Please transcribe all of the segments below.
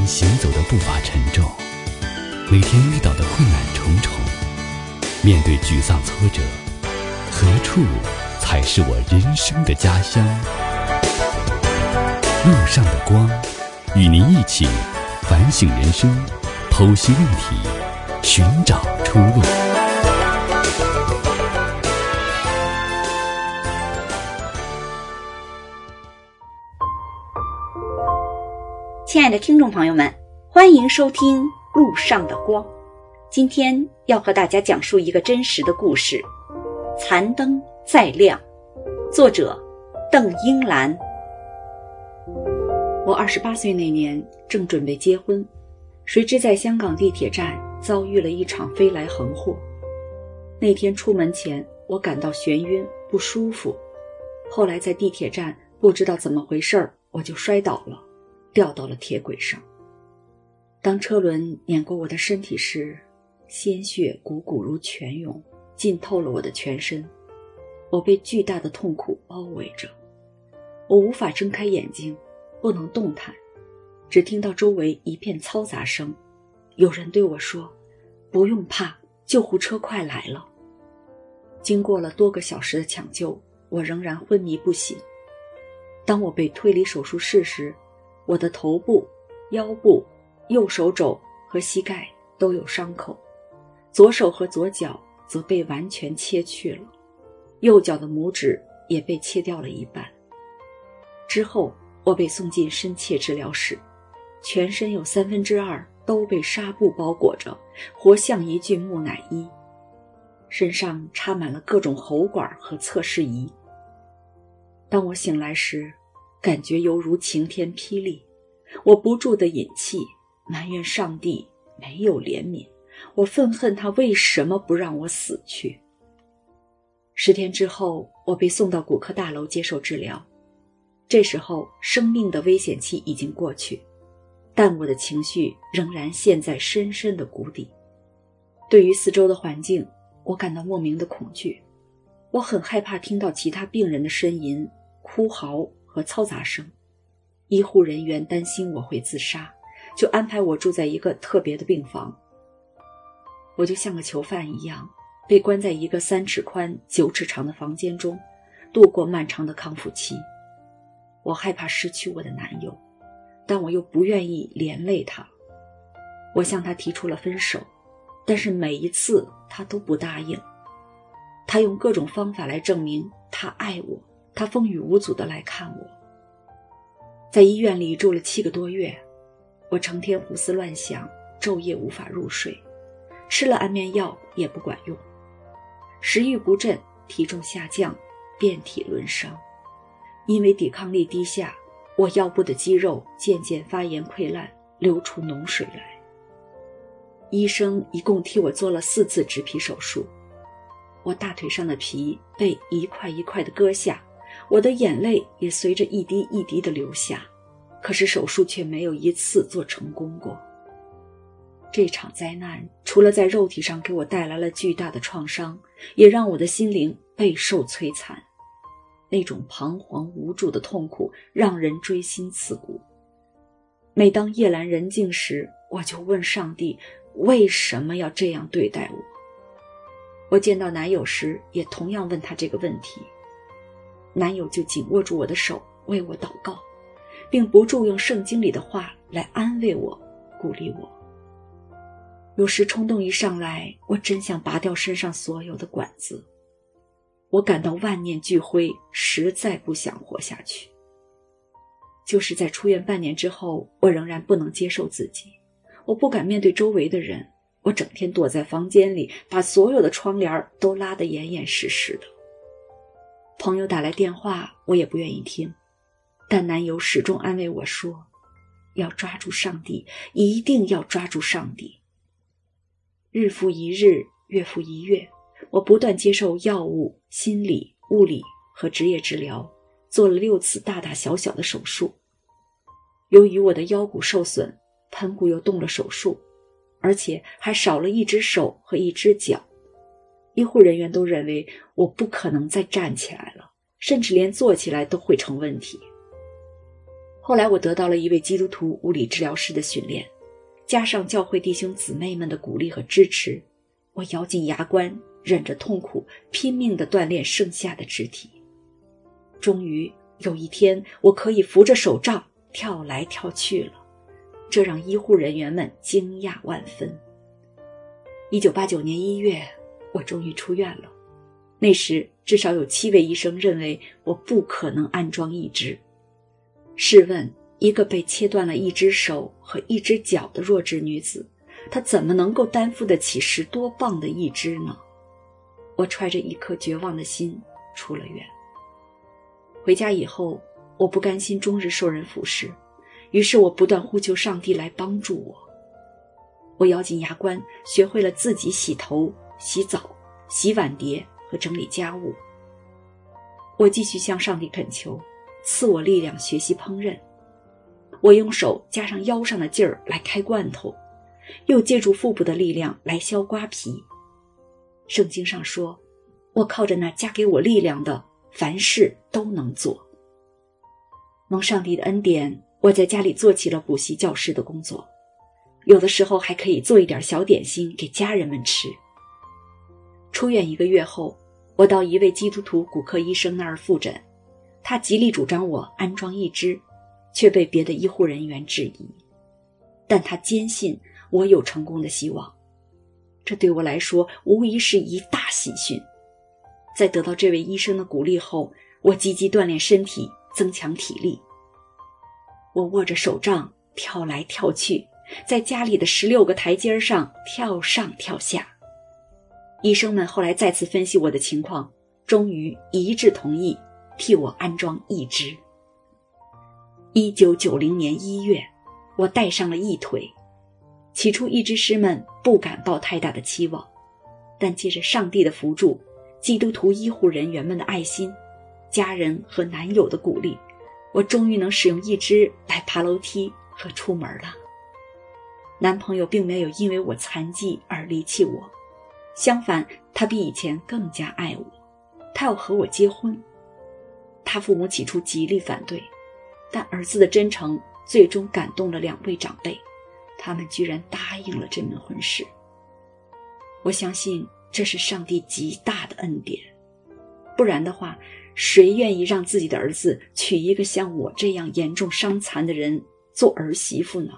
天行走的步伐沉重，每天遇到的困难重重，面对沮丧挫折，何处才是我人生的家乡？路上的光，与您一起反省人生，剖析问题，寻找出路。 亲爱的听众朋友们，欢迎收听路上的光。今天要和大家讲述一个真实的故事，残灯再亮，作者邓英兰。我28岁那年正准备结婚，谁知在香港地铁站遭遇了一场飞来横祸。那天出门前我感到眩晕不舒服，后来在地铁站不知道怎么回事我就摔倒了，掉到了铁轨上。当车轮碾过我的身体时，鲜血汩汩如泉涌，浸透了我的全身。我被巨大的痛苦包围着，我无法睁开眼睛，不能动弹，只听到周围一片嘈杂声。有人对我说：“不用怕，救护车快来了。”经过了多个小时的抢救，我仍然昏迷不醒。当我被推离手术室时，我的头部、腰部、右手肘和膝盖都有伤口，左手和左脚则被完全切去了，右脚的拇指也被切掉了一半。之后我被送进深切治疗室，全身有2/3都被纱布包裹着，活像一具木乃伊，身上插满了各种喉管和测试仪。当我醒来时，感觉犹如晴天霹雳，我不住地饮气，埋怨上帝没有怜悯，我愤恨他为什么不让我死去。10天之后，我被送到骨科大楼接受治疗。这时候生命的危险期已经过去，但我的情绪仍然陷在深深的谷底。对于四周的环境，我感到莫名的恐惧。我很害怕听到其他病人的呻吟、哭嚎和嘈杂声。医护人员担心我会自杀，就安排我住在一个特别的病房。我就像个囚犯一样，被关在一个3尺宽、9尺长的房间中，度过漫长的康复期。我害怕失去我的男友，但我又不愿意连累他。我向他提出了分手，但是每一次他都不答应。他用各种方法来证明他爱我，他风雨无阻地来看我。在医院里住了7个多月，我成天胡思乱想，昼夜无法入睡，吃了安眠药也不管用，食欲不振，体重下降，遍体鳞伤。因为抵抗力低下，我腰部的肌肉渐渐发炎溃烂，流出脓水来。医生一共替我做了4次植皮手术，我大腿上的皮被一块一块地割下，我的眼泪也随着一滴一滴地流下，可是手术却没有一次做成功过。这场灾难除了在肉体上给我带来了巨大的创伤，也让我的心灵备受摧残。那种彷徨无助的痛苦让人锥心刺骨。每当夜阑人静时，我就问上帝，为什么要这样对待我？我见到男友时也同样问他这个问题，男友就紧握住我的手，为我祷告，并不住用圣经里的话来安慰我，鼓励我。有时冲动一上来，我真想拔掉身上所有的管子。我感到万念俱灰，实在不想活下去。就是在出院半年之后，我仍然不能接受自己，我不敢面对周围的人，我整天躲在房间里，把所有的窗帘都拉得严严实实的。朋友打来电话，我也不愿意听，但男友始终安慰我说，要抓住上帝，一定要抓住上帝。日复一日，月复一月，我不断接受药物、心理、物理和职业治疗，做了6次大大小小的手术。由于我的腰骨受损，盆骨又动了手术，而且还少了一只手和一只脚。医护人员都认为我不可能再站起来了，甚至连坐起来都会成问题。 后来我得到了一位基督徒物理治疗师的训练，加上教会弟兄姊妹们的鼓励和支持，我咬紧牙关，忍着痛苦，拼命地锻炼剩下的肢体。终于有一天，我可以扶着手杖跳来跳去了，这让医护人员们惊讶万分。1989年1月，我终于出院了。那时至少有7位医生认为我不可能安装义肢。试问，一个被切断了一只手和一只脚的弱智女子，她怎么能够担负得起10多磅的义肢呢？我揣着一颗绝望的心出了院。回家以后，我不甘心终日受人俯视，于是我不断呼求上帝来帮助我。我咬紧牙关，学会了自己洗头、洗澡、洗碗碟和整理家务。我继续向上帝恳求，赐我力量学习烹饪。我用手加上腰上的劲儿来开罐头，又借助腹部的力量来削瓜皮。圣经上说，我靠着那加给我力量的，凡事都能做。蒙上帝的恩典，我在家里做起了补习教师的工作，有的时候还可以做一点小点心给家人们吃。出院1个月后，我到一位基督徒骨科医生那儿复诊，他极力主张我安装义肢，却被别的医护人员质疑，但他坚信我有成功的希望。这对我来说无疑是一大喜讯。在得到这位医生的鼓励后，我积极锻炼身体，增强体力。我握着手杖跳来跳去，在家里的16个台阶上跳上跳下。医生们后来再次分析我的情况，终于一致同意替我安装义肢。1990年1月，我带上了义腿。起初义肢师们不敢抱太大的期望，但借着上帝的扶助，基督徒医护人员们的爱心，家人和男友的鼓励，我终于能使用义肢来爬楼梯和出门了。男朋友并没有因为我残疾而离弃我，相反，他比以前更加爱我，他要和我结婚。他父母起初极力反对，但儿子的真诚最终感动了2位长辈，他们居然答应了这门婚事。我相信这是上帝极大的恩典，不然的话，谁愿意让自己的儿子娶一个像我这样严重伤残的人做儿媳妇呢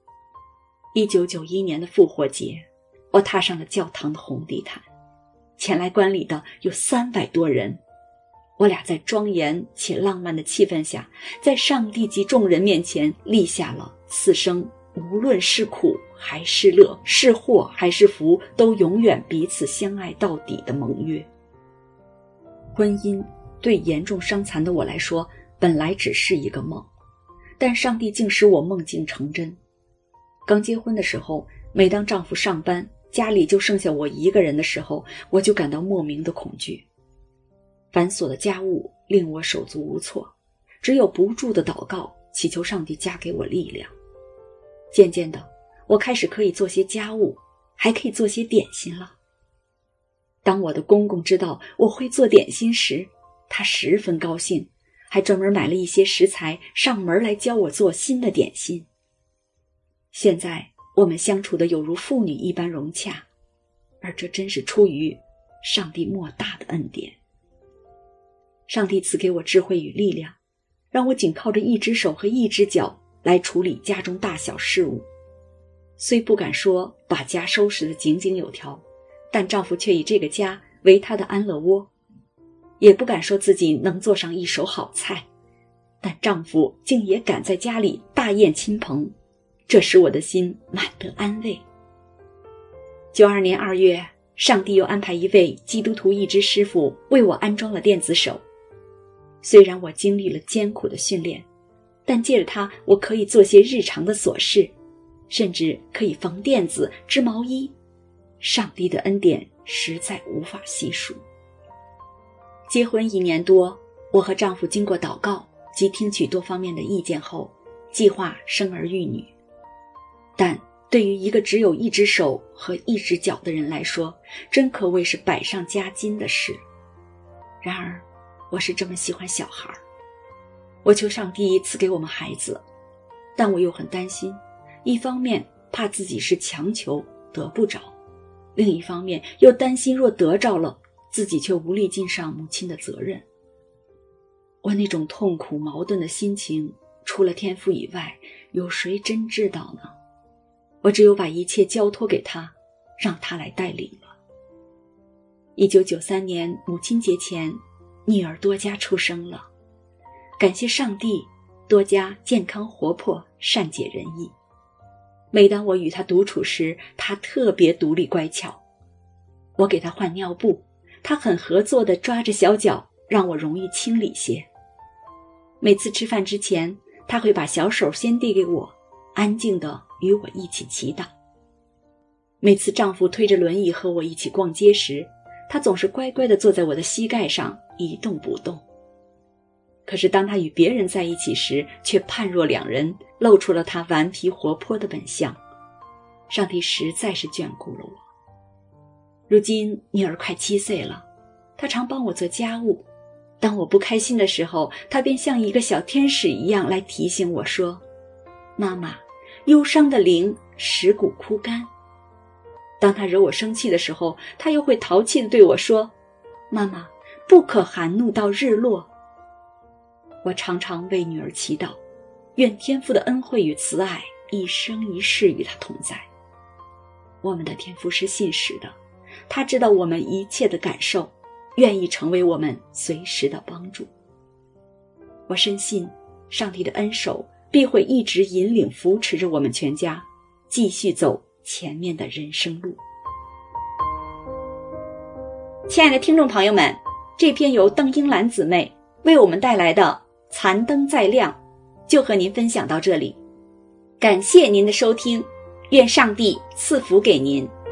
？1991年的复活节，我踏上了教堂的红地毯，前来观礼的有300多人。我俩在庄严且浪漫的气氛下，在上帝及众人面前立下了此生无论是苦还是乐，是祸还是福，都永远彼此相爱到底的盟约。婚姻对严重伤残的我来说，本来只是一个梦，但上帝竟使我梦境成真。刚结婚的时候，每当丈夫上班，家里就剩下我一个人的时候，我就感到莫名的恐惧。繁琐的家务令我手足无措，只有不住的祷告，祈求上帝加给我力量。渐渐的，我开始可以做些家务，还可以做些点心了。当我的公公知道我会做点心时，他十分高兴，还专门买了一些食材上门来教我做新的点心。现在我们相处的有如父女一般融洽，而这真是出于上帝莫大的恩典。上帝赐给我智慧与力量，让我仅靠着一只手和一只脚来处理家中大小事务。虽不敢说把家收拾得井井有条，但丈夫却以这个家为他的安乐窝。也不敢说自己能做上一手好菜，但丈夫竟也敢在家里大宴亲朋，这使我的心满得安慰。92年2月，上帝又安排一位基督徒义肢师傅为我安装了电子手。虽然我经历了艰苦的训练，但借着它，我可以做些日常的琐事，甚至可以缝垫子、织毛衣。上帝的恩典实在无法细数。结婚1年多，我和丈夫经过祷告及听取多方面的意见后，计划生儿育女。但对于一个只有一只手和一只脚的人来说，真可谓是百上加斤的事。然而，我是这么喜欢小孩。 我求上帝赐给我们孩子，但我又很担心，一方面怕自己是强求得不着，另一方面又担心若得着了，自己却无力尽上母亲的责任。我那种痛苦矛盾的心情，除了天父以外，有谁真知道呢？我只有把一切交托给他，让他来带领了。1993年母亲节前，女儿多佳出生了。感谢上帝，多佳健康活泼，善解人意。每当我与她独处时，她特别独立乖巧。我给她换尿布，她很合作地抓着小脚，让我容易清理些。每次吃饭之前，她会把小手先递给我，安静地与我一起祈祷。每次丈夫推着轮椅和我一起逛街时，她总是乖乖地坐在我的膝盖上，一动不动。可是当她与别人在一起时，却判若两人，露出了她顽皮活泼的本相。上帝实在是眷顾了我。如今女儿快7岁了，她常帮我做家务。当我不开心的时候，她便像一个小天使一样来提醒我说：妈妈，忧伤的灵使骨枯干。当她惹我生气的时候，她又会淘气地对我说：妈妈，不可含怒到日落。我常常为女儿祈祷，愿天父的恩惠与慈爱一生一世与她同在。我们的天父是信实的，他知道我们一切的感受，愿意成为我们随时的帮助。我深信上帝的恩手必会一直引领扶持着我们全家，继续走前面的人生路。亲爱的听众朋友们，这篇由邓英兰姊妹为我们带来的残灯再亮就和您分享到这里，感谢您的收听，愿上帝赐福给您。